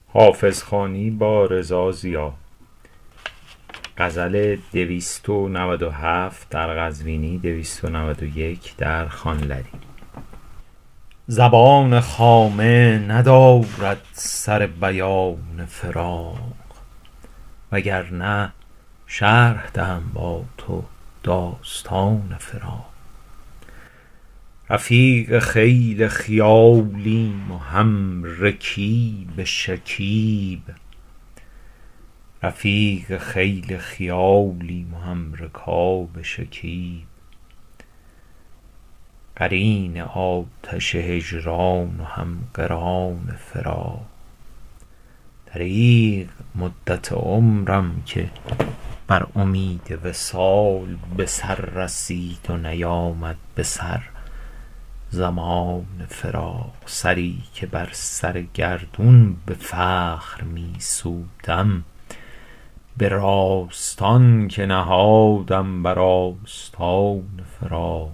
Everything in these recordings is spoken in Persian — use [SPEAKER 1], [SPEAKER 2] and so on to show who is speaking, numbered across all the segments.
[SPEAKER 1] حافظ خوانی با رضا ضیا. غزل 297 در قزوینی، 291 در خانلری. زبان خامه ندارد سر بیان فراق، وگرنه شرح دهم با تو داستان فراق. رفیق خیل خیالیم و هم رکیب شکیب، رفیق خیل خیالیم و هم رکاب شکیب. قرین آتش هجران و هم قران فراق، دریغ مدت عمرم که بر امید وصال به سر رسید و نیامد به سر زمان فراق. سری که بر سر گردون به فخر می سودم، به راستان که نهادم بر آستان فراق.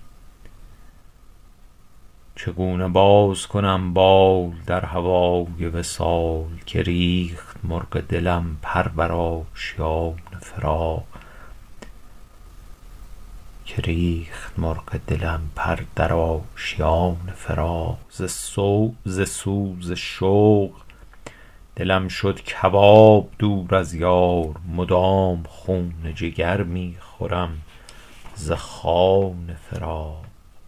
[SPEAKER 1] چگونه باز کنم بال در هوای وصال، که ریخت مرغ دلم پر بر آشیان فراق. که ریخت مرغ دلم پر در آشیان فراق. ز سوز شوق دلم شد کباب دور از یار، مدام خون جگر می خورم ز خوان فراق.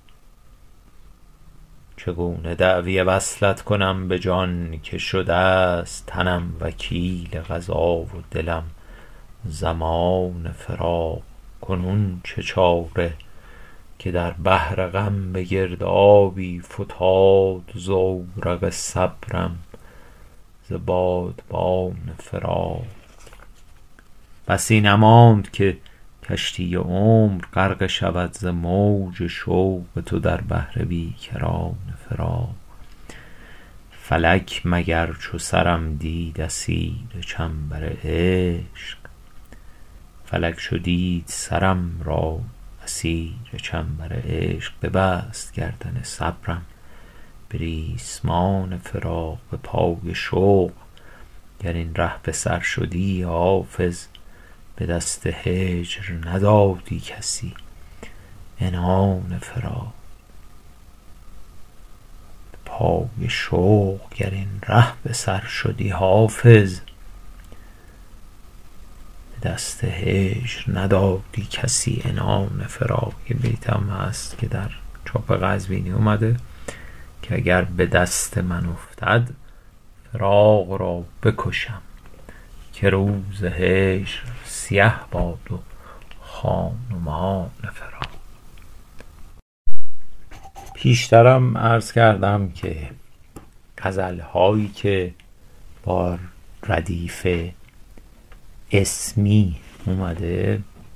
[SPEAKER 1] چگونه دعوی وصلت کنم به جان، که شده است تنم وکیل قضا و دلم ضمان فراق. کنون چه چاره که در بحر غم به گردابی فتاد زورق صبرم ز بادبان فراق. بسی نماند که کشتی عمر غرق شود ز موج شوق تو در بحر بی کران فراق. فلک مگر چو سرم دید اسیر چنبر عشق، فلک چو دید سرم را اسیر چنبر عشق. ببست گردن صبرم به ریسمان فراق، به پای شوق گر این ره به سر شدی حافظ، به دست هجر ندادی کسی عنان فراق. به پای شوق گر این ره به سر شدی حافظ، به دست هجر ندادی کسی عنان فراق. یه بیتم هست که در چاپ قزوینی اومده که اگر به دست من افتد فراق را بکشم، که روز هجر سیه باد و خانمان فراق. پیشترم عرض کردم که غزل‌هایی که با ردیف اسمی اومده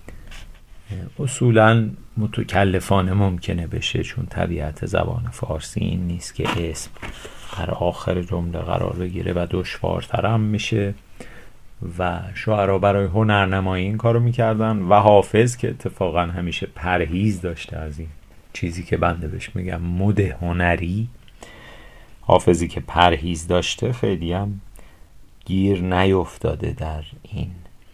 [SPEAKER 1] اصولاً متکلفانه ممکنه بشه، چون طبیعت زبان فارسی این نیست که اسم در آخر جمله قرار بگیره و دشوارترم میشه و شاعرها برای هنرنمایی این کارو میکردن و حافظ که اتفاقا همیشه پرهیز داشته از این چیزی که بنده بهش میگم مد هنری، حافظی که پرهیز داشته خیلی هم گیر نیفتاده در این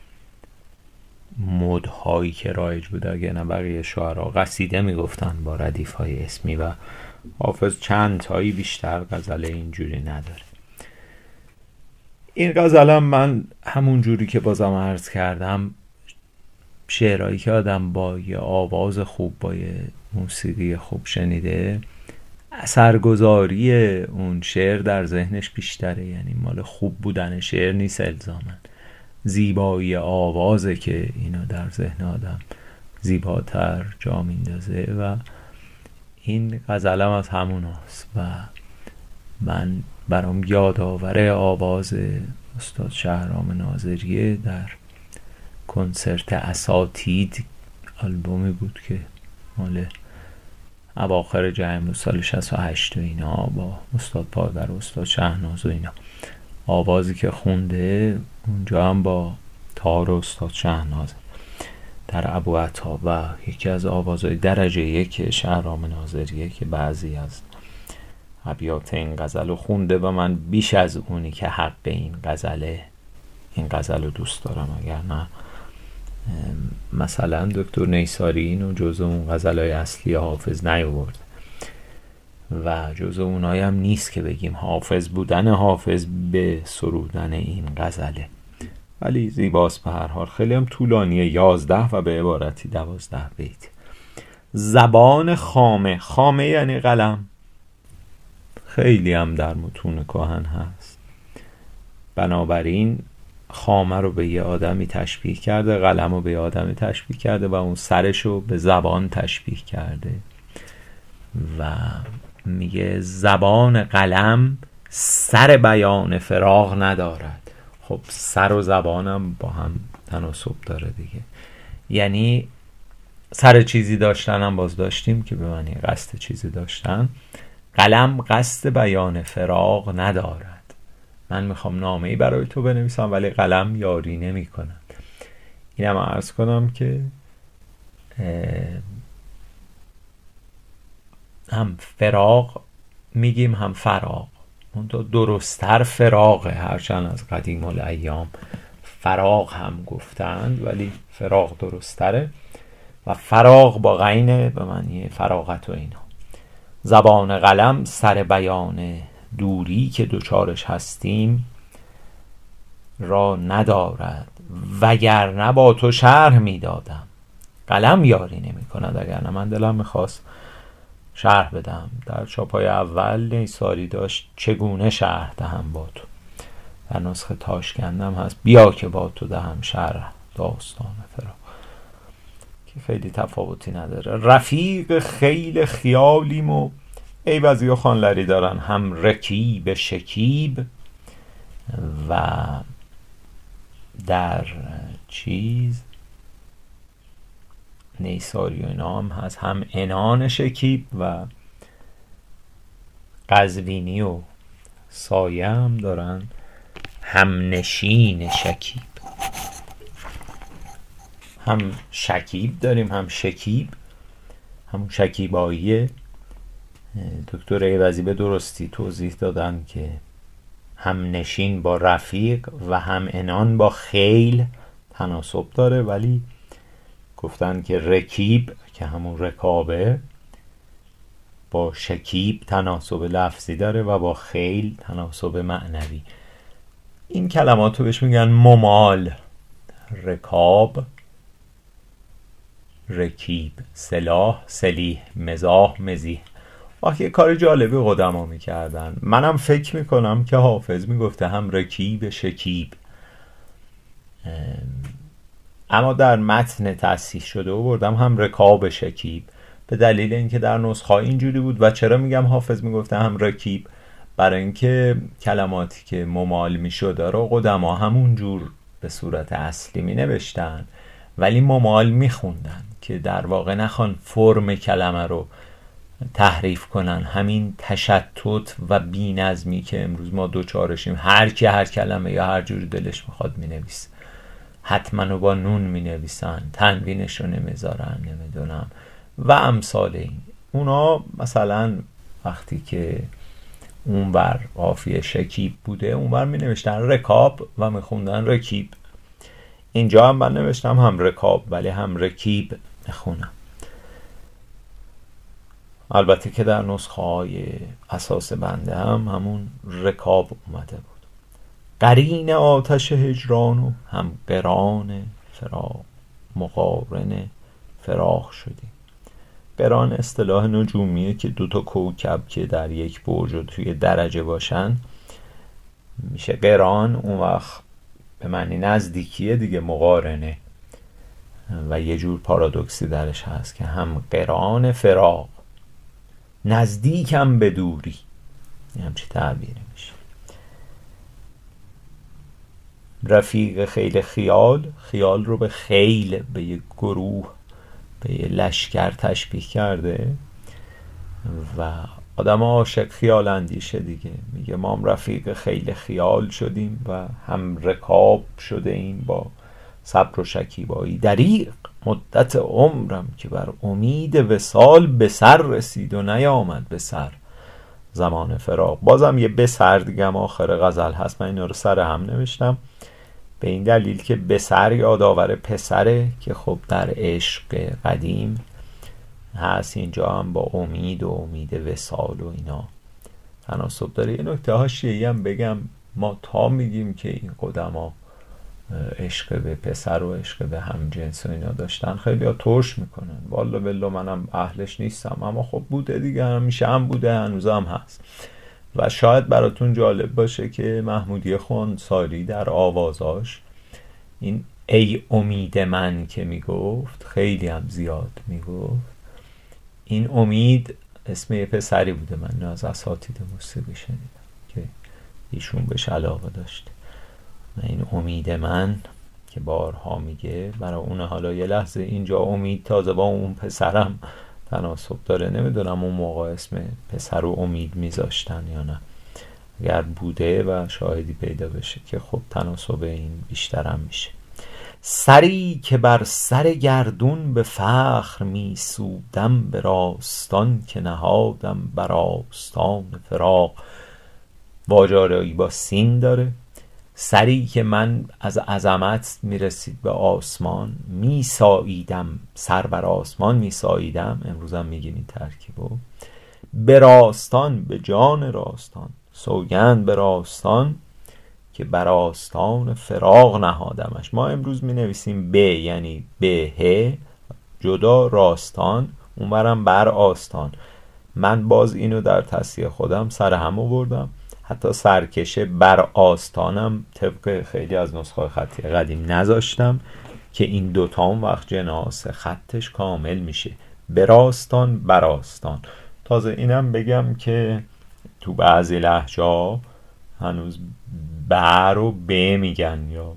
[SPEAKER 1] مدهایی که رایج بوده. اگه نه بقیه شاعرها قصیده میگفتن با ردیف‌های اسمی و حافظ چند تایی بیشتر غزل اینجوری نداره. این غزلم من همون جوری که بازم عرض کردم، شعرهایی که آدم با یه آواز خوب، با یه موسیقی خوب شنیده، اثرگذاری اون شعر در ذهنش بیشتره. یعنی مال خوب بودن شعر نیست الزاماً، زیبایی آوازه که اینو در ذهن آدم زیباتر جا میندازه و این غزلم از همون هست و من برام یادآور آواز استاد شهرام ناظریه در کنسرت اساتید، آلبومی بود که مال اواخر جنگ سال 68 و اینا، با استاد پایور و استاد شهناز و اینا، آوازی که خونده اونجا هم با تار استاد شهناز در ابوعطا و یکی از آوازهای درجه یک شهرام ناظریه که بعضی از ابیات این غزل رو خونده و من بیش از اونی که حق این غزل رو دوست دارم. اگر نه مثلا دکتر نیساری اینو جزو اون غزلای اصلی حافظ نیاورد و جزو اونایی هم نیست که بگیم حافظ بودن حافظ به سرودن این غزله، ولی زیباست به هر حال. خیلی هم طولانیه، 11 و به عبارتی 12 بیت. زبان خامه یعنی قلم، خیلی هم در متون کهن هست. بنابراین خامه رو به یه آدمی تشبیه کرده، قلم رو به یه آدمی تشبیه کرده و اون سرش رو به زبان تشبیه کرده و میگه زبان قلم سر بیان فراغ ندارد. خب سر و زبانم با هم تناسب داره دیگه، یعنی سر چیزی داشتن هم باز داشتیم که به معنی قصد چیزی داشتن. قلم قصد بیان فراغ ندارد. من میخوام نامه‌ای برای تو بنویسم ولی قلم یاری نمی کند. اینم عرض کنم که هم فراغ میگیم هم فراغ، اون تو درستتر فراغه، هرچند از قدیم الایام فراغ هم گفتند ولی فراغ درستره و فراغ با غین به معنی فراغت و اینا. زبان قلم سر بیان دوری که دوچارش هستیم را ندارد، وگرنه با تو شرح میدادم. قلم یاری نمی کند، اگر نه من دلم میخواست شرح بدم. در چاپای اول نیساری داشت چگونه شرح دهم با تو، در نسخه تاشکندم هست بیا که با تو دهم شرح داستان فراغ، که خیلی تفاوتی نداره. رفیق خیل خیالیم و ایوزی و خانلری دارن، هم رکیب شکیب و در چیز نیساری و اینا هم هست هم عنان شکیب و قزوینی و سایه هم دارن هم نشین شکیب. هم شکیب داریم هم شکیب، همون شکیباییه. دکتر ایوزی به درستی توضیح دادن که هم نشین با رفیق و هم عنان با خیل تناسب داره، ولی گفتن که رکیب که همون رکابه با شکیب تناسب لفظی داره و با خیل تناسب معنوی. این کلمات رو بهش میگن ممال. رکاب، رکیب، سلاح، سلیح، مزاح، مزیح. وقتی کار جالبی قدما میکردن. منم فکر میکنم که حافظ میگفته هم رکیب شکیب، اما در متن تصحیح شده و بردم هم رکاب شکیب، به دلیل اینکه در نسخه اینجوری بود. و چرا میگم حافظ میگفته هم رکیب؟ برای اینکه کلماتی که ممال میشده رو قدما همون جور به صورت اصلی می نوشتن ولی ممال میخوندن که در واقع نخوان فرم کلمه رو تحریف کنن. همین تشتت و بی‌نظمی که امروز ما دوچارشیم، هر کی هر کلمه یا هر جوری دلش میخواد مینویسه، حتما رو با نون مینویسن، تنوینش رو نمیذارن، نمیدونم و امثال این. اونا مثلا وقتی که اونور قافیه شکیب بوده اونور مینوشتن رکاب و میخوندن رکیب. اینجا هم من نوشتم هم رکاب ولی هم رکیب میخونم. البته که در نسخه های اساس بنده هم همون رکاب اومده بود. قرین آتش هجران و هم قران فراق، مقارن فراق شدیم. قران اصطلاح نجومیه که دوتا کوکب که در یک برج و توی درجه باشن میشه قران. اون وقت به معنی نزدیکیه دیگه، مقارنه و یه جور پارادوکسی درش هست که هم قران فراق، نزدیکم به دوری، همچی تعبیری میشه. رفیق خیل خیال رو به خیل، به یه گروه، به یه لشکر تشبیه کرده و آدم عاشق خیال اندیشه دیگه. میگه ما هم رفیق خیل خیال شدیم و هم رکاب شده این با صبر و شکیبایی. دریغ مدت عمرم که بر امید وصال به سر رسید و نیامد به سر. زمان فراق. بازم یه به سر دیگه هم آخر غزل هست، من اینا رو سر هم نوشتم به این دلیل که به سر یادآور پسره که خب در عشق قدیم هست، اینجا هم با امید و امید وصال و اینا تناسب داره. یه نکته حاشیه‌ای هم بگم، ما تا میگیم که این قدما عشق به پسر و عشق به همجنس و اینا داشتن، خیلی ها ترش میکنن، والا بلا منم اهلش نیستم، اما خب بوده دیگه، همیشه هم بوده، هنوز هم هست. و شاید براتون جالب باشه که محمودی خونساری در آوازاش این ای امید من که میگفت، خیلی هم زیاد میگفت، این امید اسم یه پسری بوده، من از اساتید موسیقی شنیدم که ایشون بهش علاقه داشته. این امید من که بارها میگه برای اون، حالا یه لحظه اینجا امید تازه با اون پسرم تناسب داره، نمیدونم اون موقع اسم پسر رو امید میذاشتن یا نه، اگر بوده و شاهدی پیدا بشه که خب تناسب این بیشترم میشه. سری که بر سر گردون به فخر می سودم، به راستان که نهادم بر آستان فراق. واژه‌آرایی با سین داره. سری که من از عظمت میرسید به آسمان، میساییدم، سر بر آسمان میساییدم، امروزم میگیم این ترکیبو. به راستان، به جان راستان، سوگند به راستان که بر آستان فراق نهادمش. ما امروز می نویسیم به، یعنی به جدا راستان، اونورم بر آستان. من باز اینو در تصحیح خودم سر هم آوردم، حتی سرکشه بر آستانم طبق خیلی از نسخه خطی قدیم نذاشتم که این دوتا اون وقت جناس خطش کامل میشه، براستان براستان. تازه اینم بگم که تو بعضی لهجه‌ها هنوز بر و ب میگن یا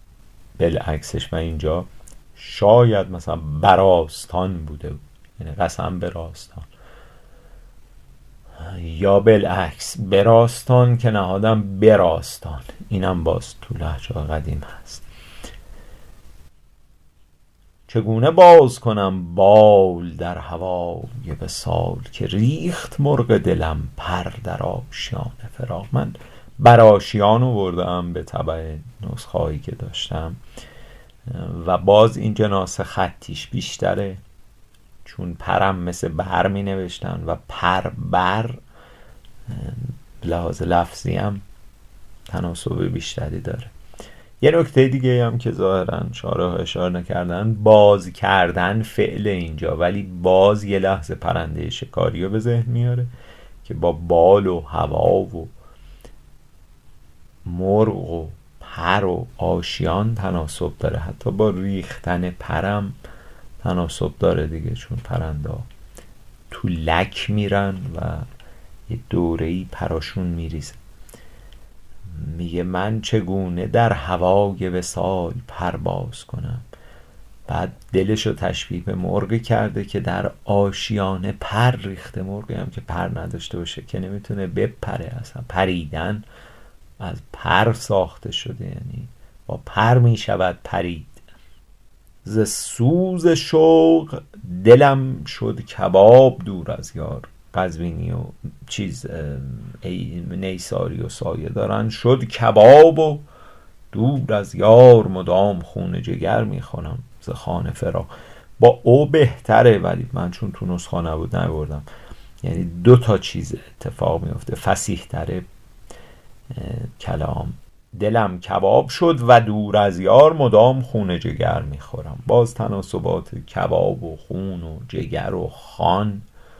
[SPEAKER 1] بالعکسش، من اینجا شاید مثلا براستان بوده، یعنی قسم براستان، یا بالعکس براستان که نهادم براستان، اینم باز تو لهجه قدیم هست. چگونه باز کنم بال در هوای وصال، که ریخت مرغ دلم پر در آشیان فراق. من بر آشیان آوردم به تبع نسخه‌ای که داشتم و باز این جناس خطیش بیشتره، چون پرم مثل بر می نوشتن و پر بر لحاظ لفظی هم تناسب بیشتری داره. یه نکته دیگه هم که ظاهرا شارح اشاره نکردن، باز کردن فعل اینجا، ولی باز یه لحظه پرنده شکاری رو به ذهن میاره که با بال و هوا و مرغ و پر و آشیان تناسب داره، حتی با ریختن پرم تناسب داره دیگه، چون پرنده تو لک میرن و یه دوره‌ای پراشون میریزه. میگه من چگونه در هوای وصال پرواز کنم، بعد دلشو تشبیه به مرغی کرده که در آشیانه پر ریخته. مرغی هم که پر نداشته باشه که نمیتونه بپره، اصلا پریدن از پر ساخته شده، یعنی با پر میشود پرید. ز سوز شوق دلم شد کباب دور از یار. قزوینی و چیز نیساری و سایه دارن، شد کباب و دور از یار مدام خون جگر میخورم ز خانه فراق. با او بهتره، ولی من چون تو نسخه نبود نبردم، یعنی دو تا چیز اتفاق میفته، فصیح تره کلام. دلم کباب شد و دور از یار مدام خون جگر میخورم. باز تناسبات کباب و خون و جگر و خان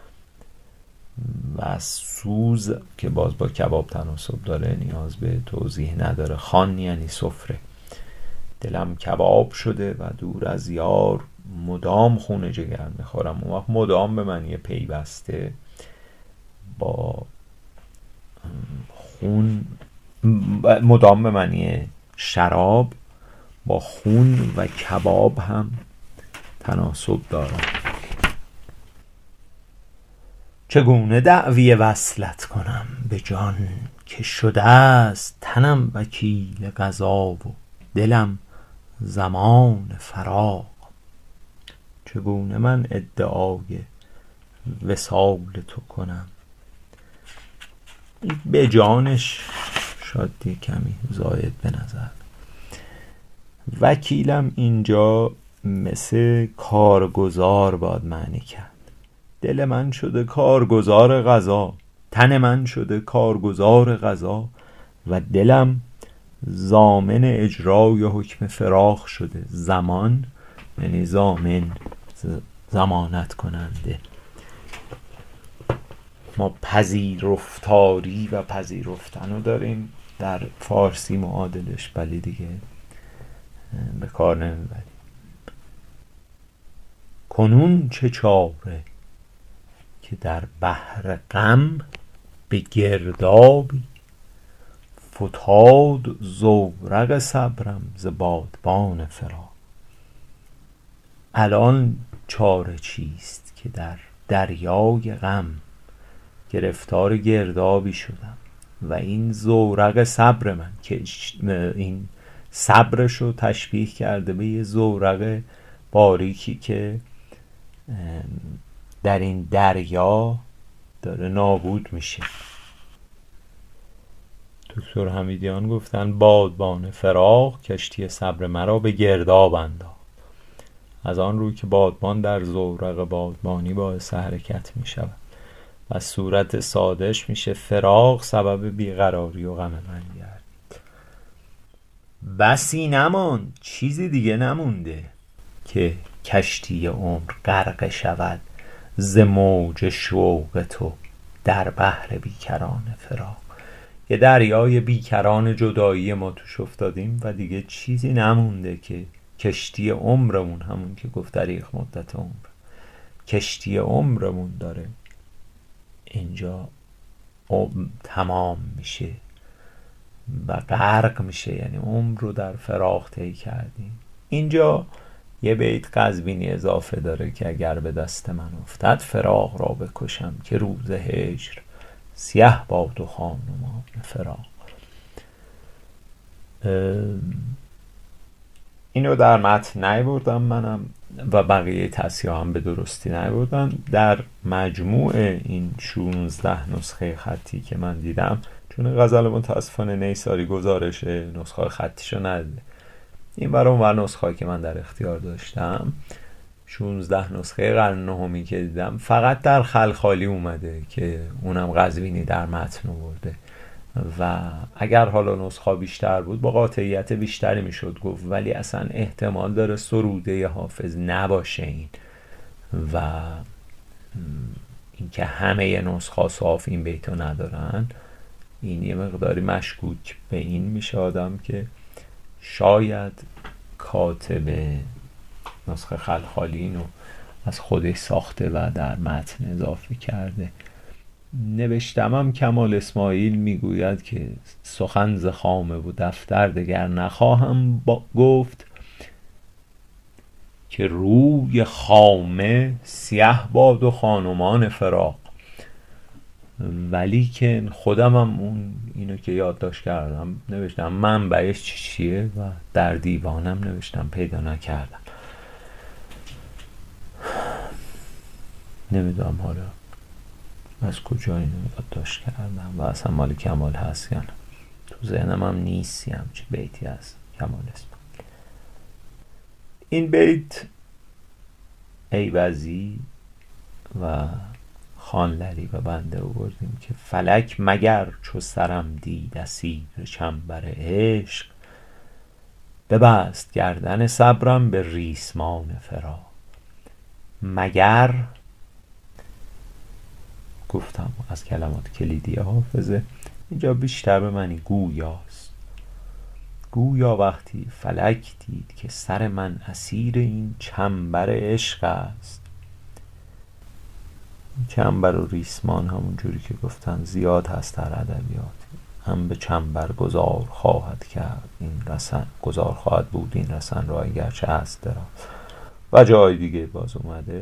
[SPEAKER 1] و سوز که باز با کباب تناسب داره نیاز به توضیح نداره. خان یعنی سفره. دلم کباب شده و دور از یار مدام خون جگر میخورم. اون وقت مدام به معنی پیوسته، با خون مدام به معنی شراب، با خون و کباب هم تناسب دارم. چگونه دعوی وصلت کنم به جان، که شده است تنم وکیل قضا و دلم زمان فراق. چگونه من ادعای وصال تو کنم، به جانش شاید کمی زاید به نظر. وکیلم اینجا مثل کارگزار باید معنی کرد. دل من شده کارگزار قضا، تن من شده کارگزار قضا، و دلم ضامن اجرای حکم فراق شده. زمان یعنی ضامن، ضمانت کننده. ما پذیرفتاری و پذیرفتن رو داریم در فارسی معادلش، ولی دیگه به کار نمیبریم. کنون چه چاره که در بحر غم به گردابی فتاد زورق صبرم ز بادبان فراق. الان چاره چیست که در دریای غم گرفتار گردابی شدم و این زورق صبر من، که این صبرش رو تشبیه کرده به یه زورق باریکی که در این دریا داره نابود میشه. دکتر حمیدیان گفتن بادبان فراق کشتی صبر مرا به گرداب انداخت. از آن روی که بادبان در زورق بادبانی باعث حرکت می شود و صورت سادش میشه فراق سبب بیقراری و غم من گردید. بسی نماند، چیزی دیگه نمونده که کشتی عمر غرق شود ز موج شوق تو در بحر بیکران فراق. یه دریای بیکران جدایی ما توش افتادیم و دیگه چیزی نمونده که کشتی عمرمون، همون که گفت دریغ مدت عمر، کشتی عمرمون داره اینجا تمام میشه و غرق میشه، یعنی عمر رو در فراق طی کردیم. اینجا یه بیت قزوینی اضافه داره که اگر به دست من افتد فراق را بکشم که روز هجر سیه باد و خانمان فراق. اینو در متن نیاوردم منم و بقیه تصحیح هم به درستی نیاوردن. در مجموع این 16 نسخه خطی که من دیدم، چون غزل متاسفانه نیساری گزارش نسخه خطیشو ندیده، این برام و نسخه که من در اختیار داشتم 16 نسخه قرن نهمی که دیدم فقط در خلخالی اومده که اونم قزوینی در متن آورده و اگر حالا نسخه بیشتر بود با قاطعیت بیشتری میشد گفت، ولی اصلا احتمال داره سروده حافظ نباشه این و اینکه همه نسخه صاف این بیتو ندارن، این یه مقداری مشکوک به این میشه آدم که شاید کاتب نسخه خلخالی اینو از خودش ساخته و در متن اضافه کرده. نوشتمم کمال اسماعیل میگوید که سخن ز خامه و دفتر دگر نخواهم گفت که روی خامه سیه باد و خانمان فراق. ولی که خودم هم اینو که یادداشت کردم نوشتم منبعش چیه و در دیوانم نوشتم پیدا نکردم. نمیدونم حالا از کجا اینو یادداشت کردم و اصلا مال کمال هست یا نه، تو ذهنم هم نیست چه بیتی هست کمال اسماعیل. این بیت ایوزی و خانلری و بنده آوردیم که فلک مگر چو سرم دید اسیر چنبر عشق ببست گردن صبرم به ریسمان فراق. مگر گفتم از کلمات کلیدی حافظه، اینجا بیشتر به معنی گویاست. گویا وقتی فلک دید که سر من اسیر این چنبر عشق است. چنبر و ریسمان همون جوری که گفتن زیاد هست در ادبیات، هم به چنبر گذار خواهد کرد این رسن، گذار خواهد بود این رسن را اگرچه هست دراز، و جای دیگه باز اومده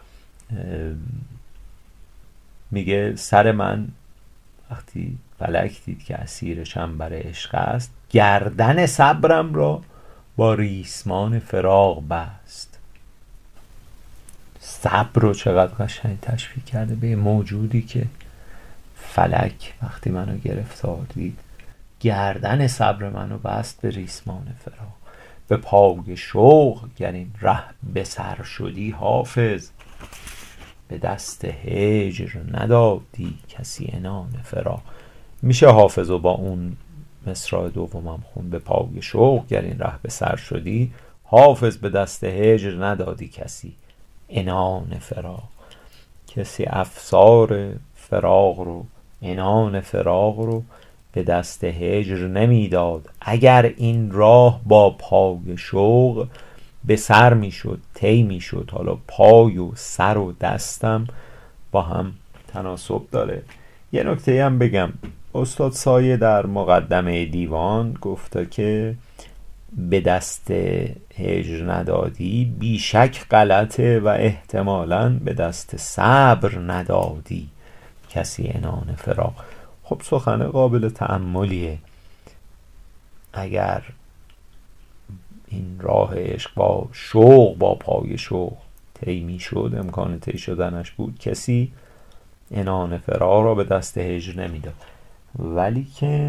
[SPEAKER 1] میگه سر من وقتی فلک دید که اسیر چنبر عشق است گردن صبرم را با ریسمان فراق بست. صبر رو چقدر قشنگ تشبیه کرده به موجودی که فلک وقتی منو گرفتار دید، گردن صبر منو بست به ریسمان فراق. به پای شوق گر این ره به سر شدی حافظ، به دست هجر ندادی کسی عنان فراق. میشه حافظو با اون مصرع دومم خون. به پای شوق گر این ره به سر شدی حافظ، به دست هجر ندادی کسی عنان فراق. کسی افسار فراق رو، عنان فراق رو به دست هجر نمیداد. اگر این راه با پای شوق به سر میشد، طی میشد. حالا پای و سر و دستم با هم تناسب داره. یه نکته هم بگم، استاد سایه در مقدمه دیوان گفته که به دست هجر ندادی بیشک غلطه و احتمالاً به دست صبر ندادی کسی عنان فراق. خب سخن قابل تأملیه. اگر این راه عشق با شوق، با پای شوق طی میشد، امکان طی شدنش بود، کسی عنان فراق را به دست هجر نمیداد. ولی که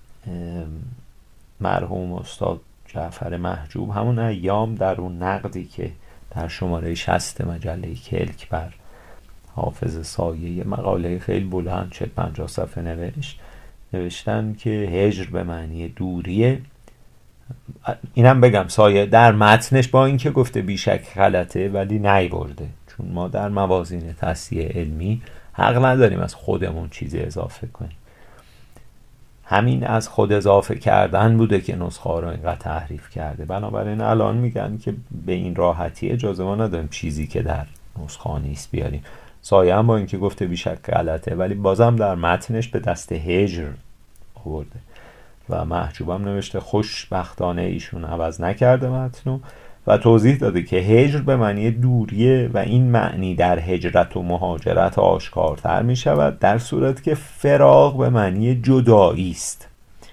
[SPEAKER 1] مرحوم استاد جعفر محجوب همون ایام در اون نقدی که در شماره 60 مجله کلک بر حافظ سایه، یه مقاله خیلی بلند 40-50 صفحه نوشتن که هجر به معنی دوریه. اینم بگم سایه در متنش با اینکه گفته بیشک غلطه ولی نیورده، چون ما در موازین تصحیح علمی حق نداریم از خودمون چیزی اضافه کنیم. همین از خود اضافه کردن بوده که نسخه رو اینقدر تحریف کرده. بنابراین الان میگن که به این راحتی اجازه ما نداریم چیزی که در نسخه نیست بیاریم. سایه هم با اینکه گفته بیشک غلطه ولی بازم در متنش به دست هجر آورده و محجوبم نوشته خوشبختانه ایشون عوض نکرده متنو و توضیح داده که هجر به معنی دوریه و این معنی در هجرت و مهاجرت آشکارتر می شود در صورت که فراق به معنی جدایی است.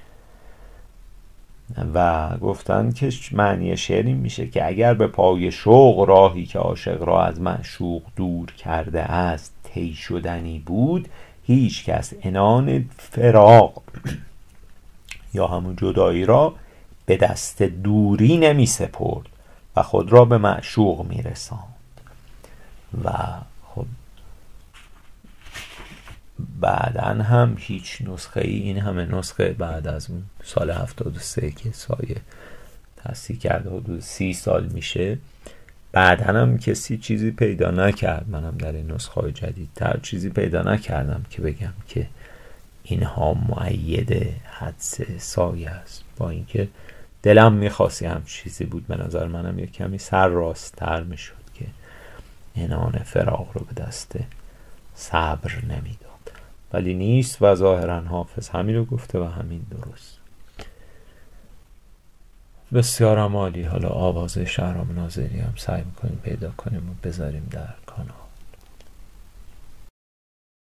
[SPEAKER 1] و گفتن که معنی شعر این میشه که اگر به پای شوق راهی که عاشق را از معشوق دور کرده است طی شدنی بود، هیچ کس عنان فراق یا همون جدایی را به دست دوری نمی سپرد و خود را به معشوق می رساند. و خب بعدن هم هیچ نسخه ای، این همه نسخه بعد از اون سال 73 که سایه تصحیح کرده حدود 30 سال میشه، بعدن هم کسی چیزی پیدا نکرد، منم در این نسخه های جدیدتر چیزی پیدا نکردم که بگم که اینها مؤید حدس سایه است. با اینکه دلم میخواستی هم چیزی بود، به نظر منم یک کمی سر راست تر میشد که عنان فراق رو به دست صبر نمیداد، ولی نیست و ظاهرا حافظ همین رو گفته و همین درست. بسیار عالی. حالا آواز شهرام ناظری هم سعی میکنیم پیدا کنیم و بذاریم در کانال.